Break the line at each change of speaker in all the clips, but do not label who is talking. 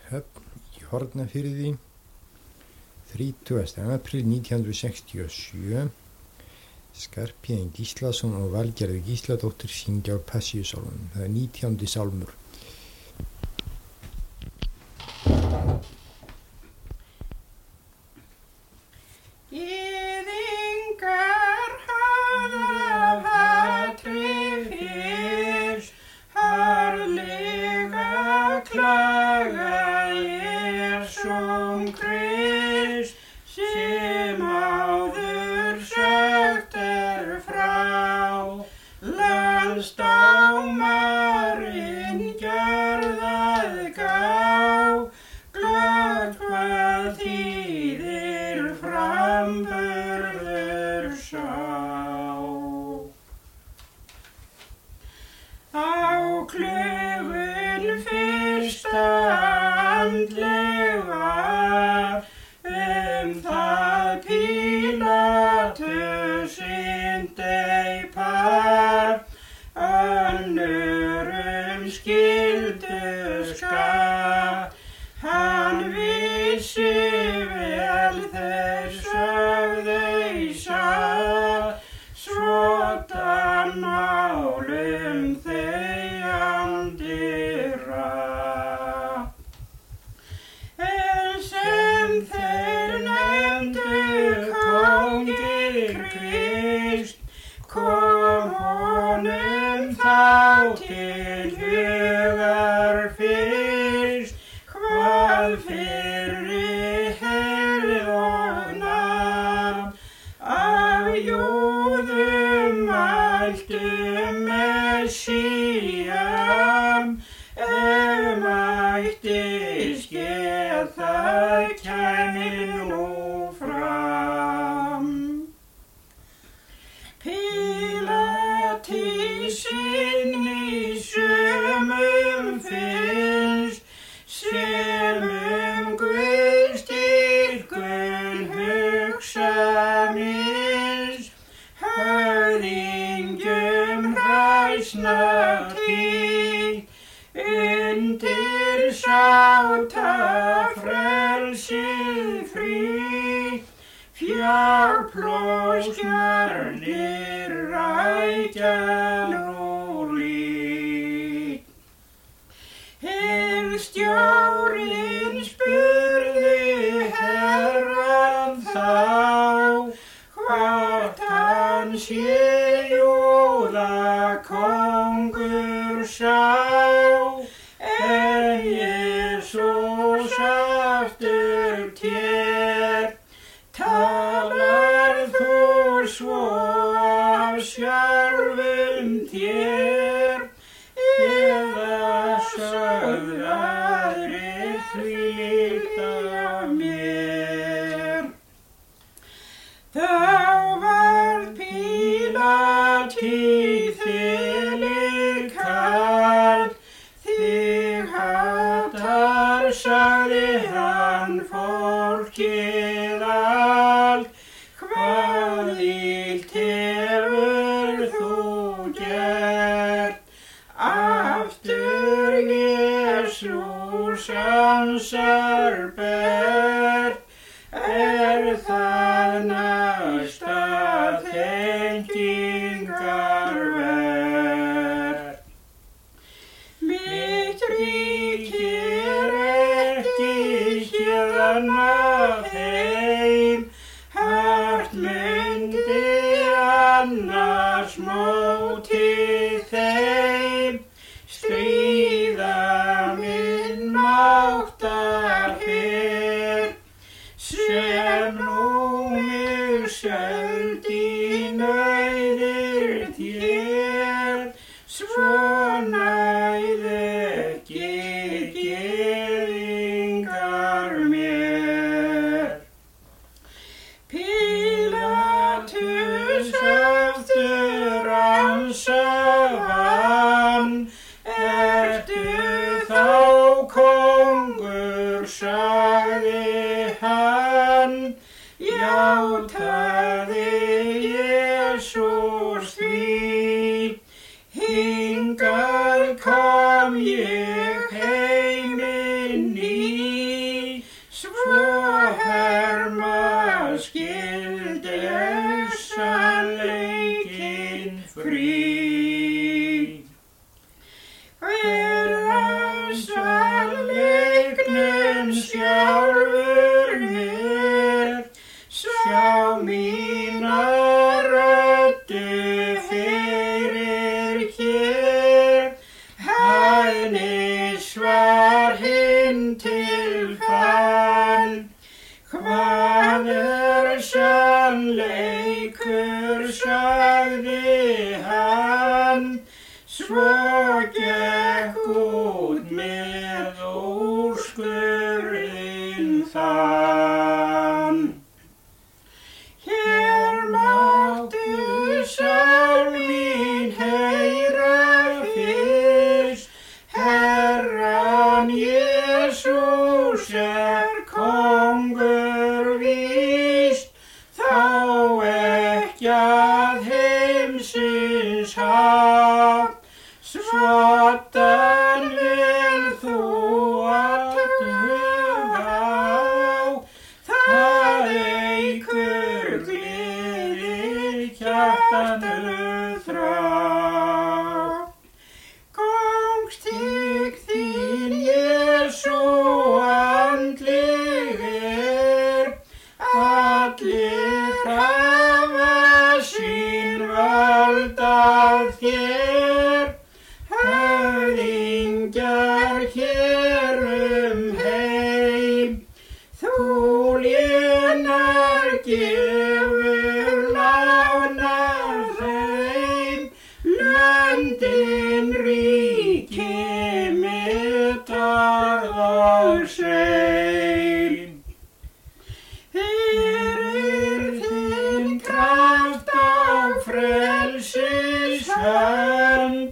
Höfn í Hornafirði 30. apríl 1967. Skarphéðinn Gíslason og Valgerður Gísladóttir syngja á Passíusálmunum. Það er 19. sálmur.
Gyðingar hafa hatri fyrst, harðlega klaga Jesúm Krist, sem áður sagt frá. Landsdómarinn gjörðað gá, glöggt hvað þýðir framburður sá. Á klugun fyrsta andleg var, það Pílatus indei par, önnur skyldu skar. Hann vissi vel þeir sögðu satt, svotan málum þegjandi rætt. En sem þeir nefndu kóngi Krist, kom honum þá til hugar fyrst, hvað fyrri hefð og nafn af Júðum mæltu Messíam, mætti skeð það kæmi nú fram. Pílatísinn í sumum finnst, sem Guðsdýrkun hugsa minnst, höfðingjum hræsna tíð, undir sáta frelsið frítt, fjárplóskjarnir rækja nú lít. Hirðstjórinn spurði Herrann þá, hvort hann sé Júða kóngur sá, en Jesús aftur tér, talar þú svo af sjálfum þér, eða sögðu aðrir þvílíkt af mér. Þá varð Pílati þvílíkt kall, þig hatar, sagði hann, fólkið allt. Hvað illt hefur þú gert? Aftur Jesús ansar bert, það næsta þengingar vert. Mitt ríki ekki héðan af þeim, hart mundi annars móti þeim, stríða minn máttar her, sem nú mig söld í nauðir þér, svo næð ekki gyðingar mér. Pílatus aftur ansar hann, ertu þá kóngur, sagði hann, játaði Jesús því, hingað kom ég heiminn í svo herma skyldi sannleikin frí. Hver af sannleiknum sjálfur mér, sjá mína röddu fyrir hér, hæðni svar hinn til fann. Hvað sannleikur, sagði hann, svo gekk út með úrskurðinn þann. Hér máttu sál mín heyra fyrst, Herrann Jesús kóngur víst, þó ekki að heimsins haf. Svoddan vil þú að huga á, það eykur gleði hjartanu þrá. Kóngstig þín Jesú andlegir, allir hafa sín vald af þér, höfðingjar hér heim, þú lénar gefur lánar þeim, löndin ríki mittar og sein. Fyrir þinn kraft á frelsis hönd,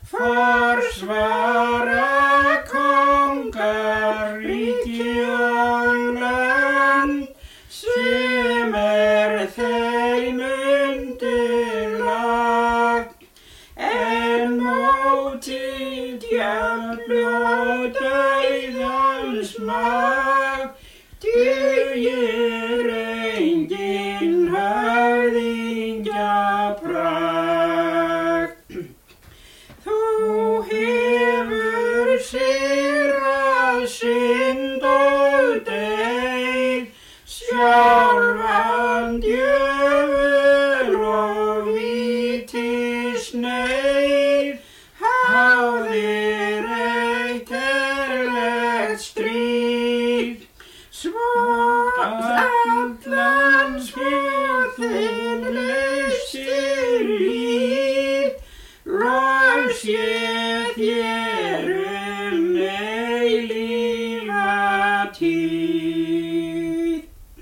forsvara kóngar ríki og lönd, sem þeim undirlag, en móti djafli og dauðans mag, dugir engin höfðingja pragt. Þú hefur sigrað synd og deyð, sjálfan djöful og vítisneið, háðir eitt herlegt stríð, svo allan spjöðin leysir líf, lof sé þér eilífa tíð.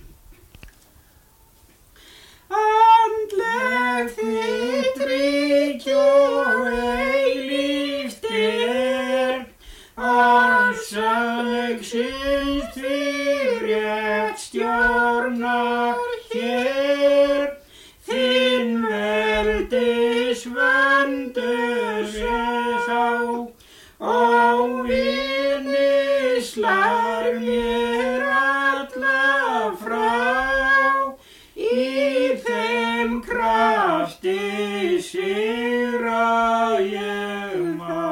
Andleg þitt ríki og eilíft sannleiksins því rétt stjórnar hér, þinn veldisvöndur þá, óvinni slær mér alla frá, í þeim krafti sigra ég má.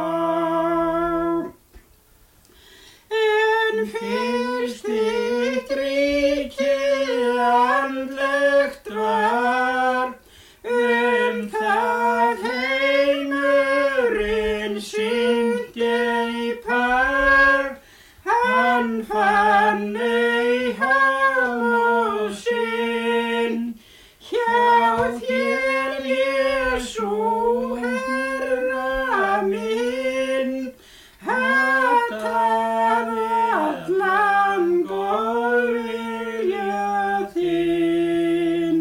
En fyrst þitt ríki andlegt var, það heimurinn syngi par, hann fann ei hálf sinn, hjá þér Jesú Herra minn, hataði allan góðvilja þinn.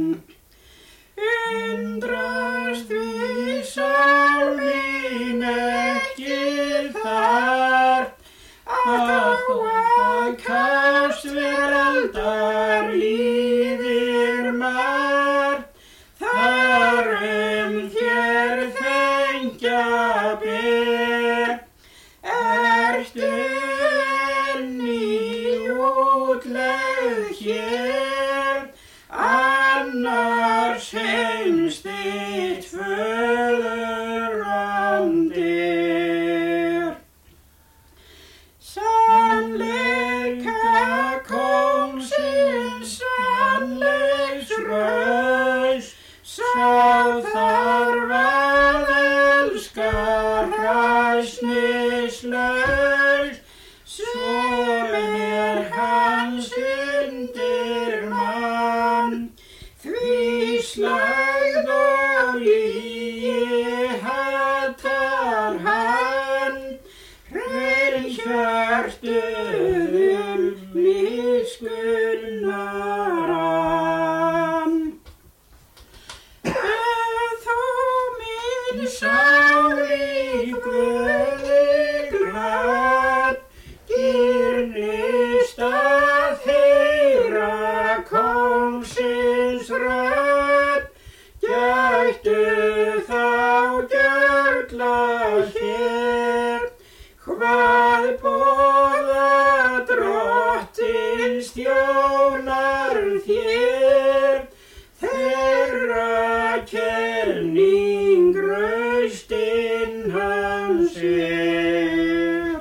Undrast því sál mín ekki þar, að kast veraldar líðir margt, þar þér þengja ber, ertu enn í útlegð hér, annars heimst þitt föðurland er. Sannleika kóngsins sannleiks raust, sá þarf að elska hræsnislaust, svo er hans undir mann, því slægð og lygi hatar hann, hrein hjörtuðum miskunnar hann. Þú mín sál í Guði glad, girnist að heyra kóngsins rödd, gættu þá gjörla hér, hvað boða drottins þjónar þér, þeirra kenning raustin hans er.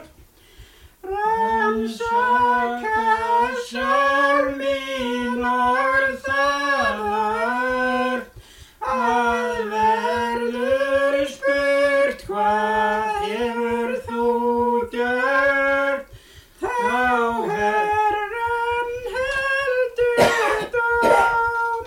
Rannsaka sál mín og það að verður spurt, hvað hefur þú gjört? Þá Herrann heldur dóm,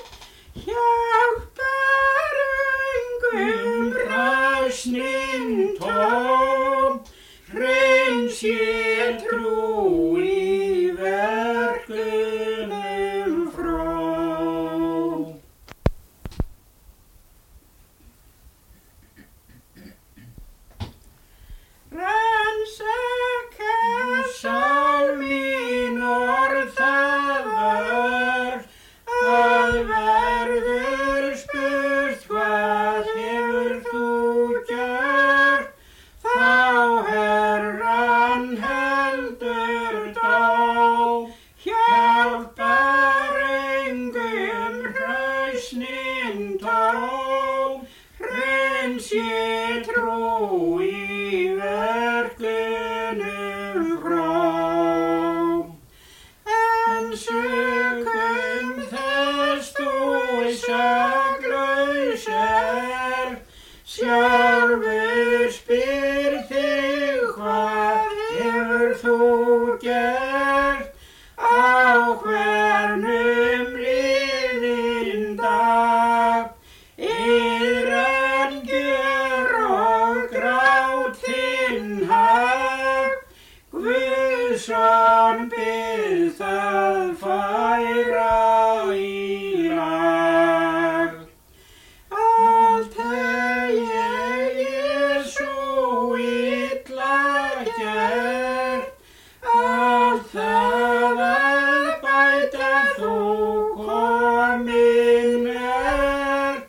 hjálpar öngum hræsnin tóm, hrein sé trú í verkunum fróm. Rannsaka sál mín og það að verður spurt, hvað hefur þú gjört? Þá Herrann heldur dóm, hjálpar öngum hræsnin tóm, hrein sé trú í verkunum fróm. En sökum þess þú saklaus sjálfur spyr þig, hvað hefur þú gert? Á hvernum liðinn dag, iðran gjör og grát þinn hag, Guðsson bið það færa í lag. Allt hef ég svo illa gert, allt það að bæta þú komin ert,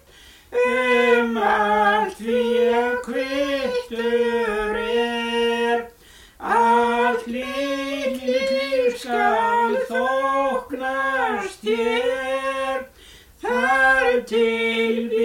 allt því kvittur er, allt líf skal þóknast þér, þar til